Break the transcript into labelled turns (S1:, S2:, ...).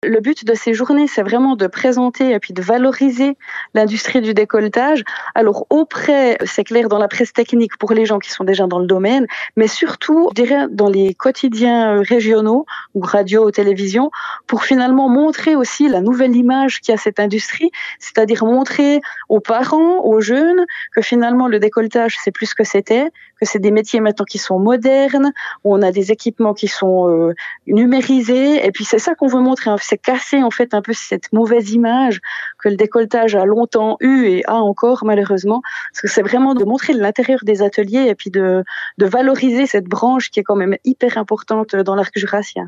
S1: Le but de ces journées, c'est vraiment de présenter et puis de valoriser l'industrie du décolletage. Alors auprès, c'est clair, dans la presse technique pour les gens qui sont déjà dans le domaine, mais surtout, je dirais, dans les quotidiens régionaux ou radio ou télévision, pour finalement montrer aussi la nouvelle image qu'il y a cette industrie, c'est-à-dire montrer aux parents, aux jeunes, que finalement le décolletage, c'est plus ce que c'était, que c'est des métiers maintenant qui sont modernes, où on a des équipements qui sont numérisés, et puis c'est ça qu'on veut montrer, hein. C'est casser en fait un peu cette mauvaise image que le décolletage a longtemps eu et a encore malheureusement, parce que c'est vraiment de montrer l'intérieur des ateliers et puis de valoriser cette branche qui est quand même hyper importante dans l'arc jurassien.